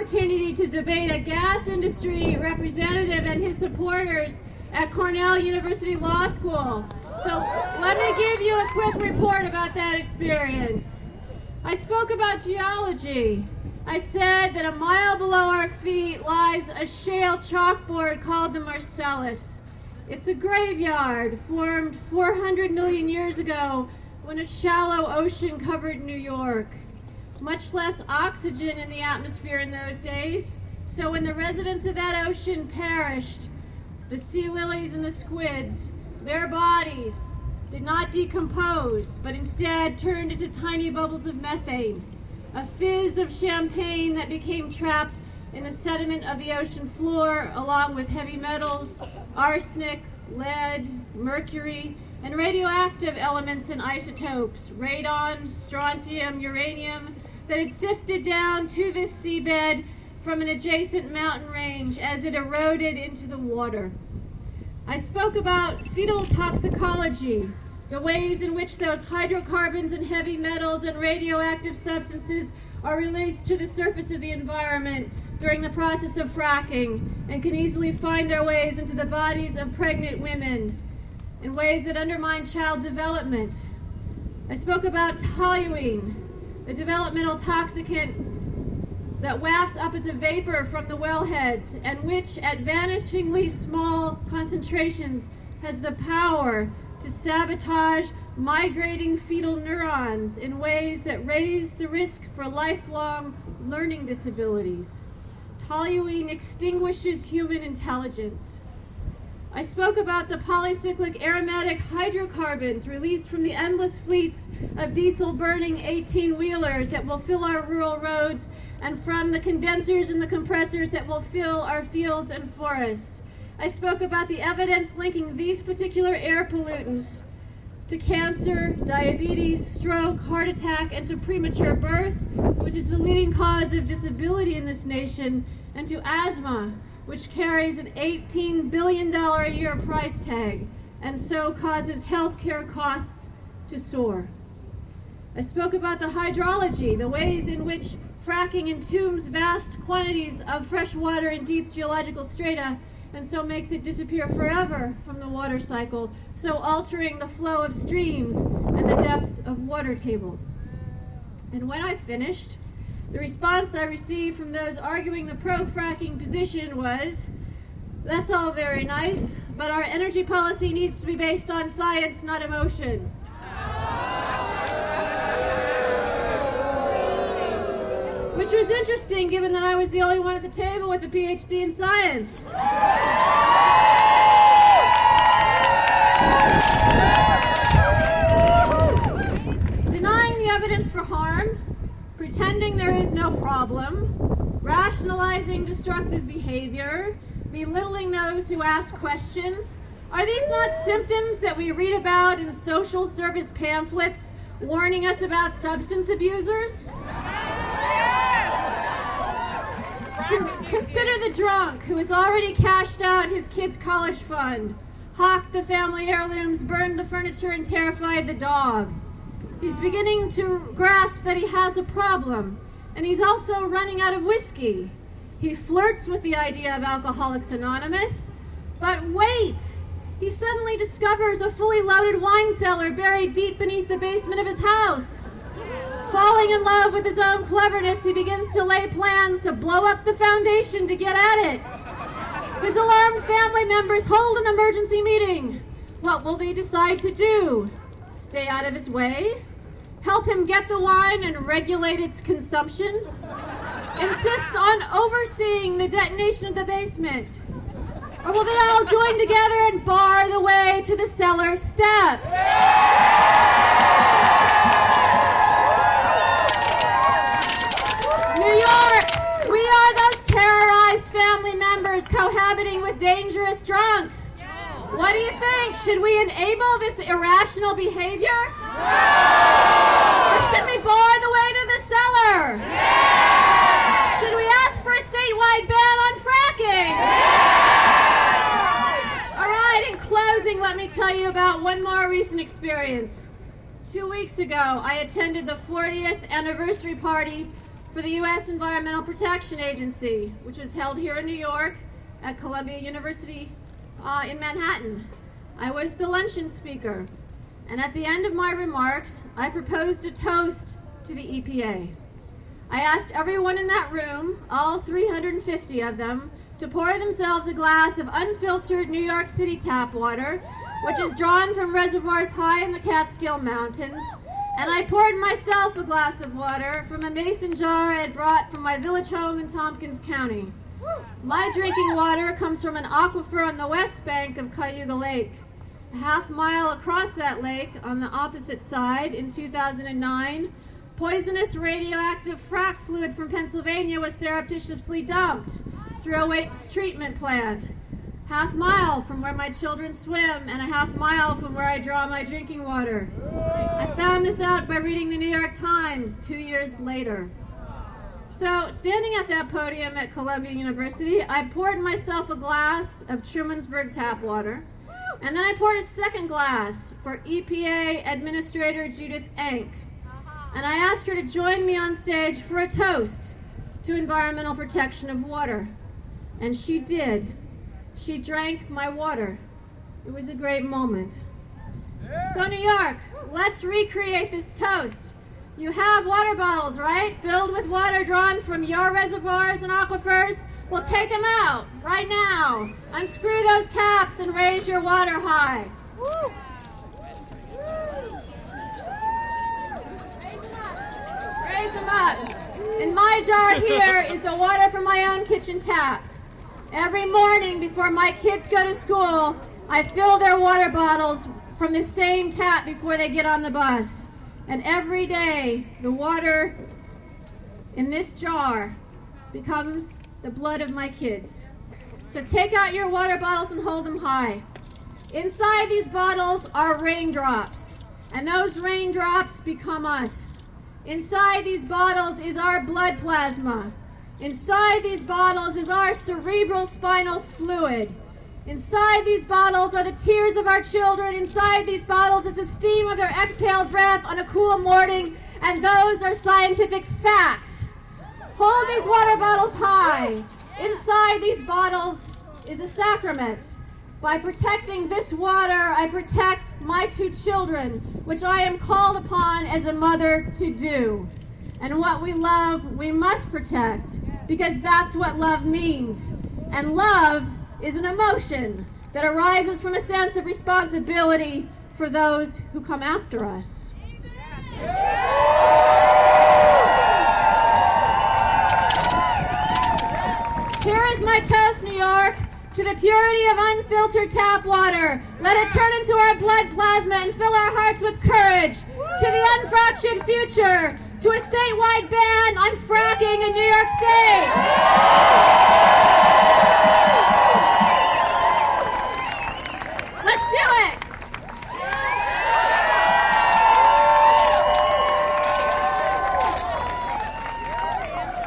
opportunity to debate a gas industry representative and his supporters at Cornell University Law School. So let me give you a quick report about that experience. I spoke about geology. I said that a mile below our feet lies a shale chalkboard called the Marcellus. It's a graveyard formed 400 million years ago when a shallow ocean covered New York. Much less oxygen in the atmosphere in those days, so when the residents of that ocean perished, the sea lilies and the squids, their bodies did not decompose, but instead turned into tiny bubbles of methane, a fizz of champagne that became trapped in the sediment of the ocean floor, along with heavy metals, arsenic, lead, mercury, and radioactive elements and isotopes, radon, strontium, uranium, that had sifted down to this seabed from an adjacent mountain range as it eroded into the water. I spoke about fetal toxicology, the ways in which those hydrocarbons and heavy metals and radioactive substances are released to the surface of the environment during the process of fracking and can easily find their ways into the bodies of pregnant women in ways that undermine child development. I spoke about toluene, a developmental toxicant that wafts up as a vapor from the wellheads and which at vanishingly small concentrations has the power to sabotage migrating fetal neurons in ways that raise the risk for lifelong learning disabilities. Toluene extinguishes human intelligence. I spoke about the polycyclic aromatic hydrocarbons released from the endless fleets of diesel-burning 18-wheelers that will fill our rural roads and from the condensers and the compressors that will fill our fields and forests. I spoke about the evidence linking these particular air pollutants to cancer, diabetes, stroke, heart attack, and to premature birth, which is the leading cause of disability in this nation, and to asthma, which carries an $18 billion a year price tag, and so causes healthcare costs to soar. I spoke about the hydrology, the ways in which fracking entombs vast quantities of fresh water in deep geological strata, and so makes it disappear forever from the water cycle, so altering the flow of streams and the depths of water tables. And when I finished, the response I received from those arguing the pro-fracking position was, "That's all very nice, but our energy policy needs to be based on science, not emotion." Which was interesting, given that I was the only one at the table with a PhD in science. Denying the evidence for harm, pretending there is no problem, rationalizing destructive behavior, belittling those who ask questions. Are these not symptoms that we read about in social service pamphlets warning us about substance abusers? Consider the drunk who has already cashed out his kid's college fund, hawked the family heirlooms, burned the furniture, and terrified the dog. He's beginning to grasp that he has a problem, and he's also running out of whiskey. He flirts with the idea of Alcoholics Anonymous, but wait! He suddenly discovers a fully loaded wine cellar buried deep beneath the basement of his house. Falling in love with his own cleverness, he begins to lay plans to blow up the foundation to get at it. His alarmed family members hold an emergency meeting. What will they decide to do? Stay out of his way? Help him get the wine and regulate its consumption? Insist on overseeing the detonation of the basement? Or will they all join together and bar the way to the cellar steps? New York, we are those terrorized family members cohabiting with dangerous drunks. What do you think? Should we enable this irrational behavior? Or should we bar the way to the cellar? Should we ask for a statewide ban on fracking? All right, in closing, let me tell you about one more recent experience. 2 weeks ago, I attended the 40th anniversary party for the U.S. Environmental Protection Agency, which was held here in New York at Columbia University in Manhattan. I was the luncheon speaker, and at the end of my remarks, I proposed a toast to the EPA. I asked everyone in that room, all 350 of them, to pour themselves a glass of unfiltered New York City tap water, which is drawn from reservoirs high in the Catskill Mountains, and I poured myself a glass of water from a mason jar I had brought from my village home in Tompkins County. My drinking water comes from an aquifer on the west bank of Cayuga Lake. A half-mile across that lake, on the opposite side, in 2009, poisonous radioactive frac fluid from Pennsylvania was surreptitiously dumped through a waste treatment plant. Half-mile from where my children swim and a half-mile from where I draw my drinking water. I found this out by reading the New York Times 2 years later. So, standing at that podium at Columbia University, I poured myself a glass of Trumansburg tap water, and then I poured a second glass for EPA Administrator Judith Enck. And I asked her to join me on stage for a toast to environmental protection of water. And she did. She drank my water. It was a great moment. So New York, let's recreate this toast. You have water bottles, right? Filled with water drawn from your reservoirs and aquifers. Well, take them out right now. Unscrew those caps and raise your water high. Raise them up. In my jar here is the water from my own kitchen tap. Every morning before my kids go to school, I fill their water bottles from the same tap before they get on the bus. And every day, the water in this jar becomes the blood of my kids. So take out your water bottles and hold them high. Inside these bottles are raindrops, and those raindrops become us. Inside these bottles is our blood plasma. Inside these bottles is our cerebral spinal fluid. Inside these bottles are the tears of our children. Inside these bottles is the steam of their exhaled breath on a cool morning, and those are scientific facts. Hold these water bottles high. Inside these bottles is a sacrament. By protecting this water, I protect my 2 children, which I am called upon as a mother to do. And what we love, we must protect, because that's what love means. And love is an emotion that arises from a sense of responsibility for those who come after us. Here is my toast, New York, to the purity of unfiltered tap water. Let it turn into our blood plasma and fill our hearts with courage. To the unfractured future, to a statewide ban on fracking in New York State.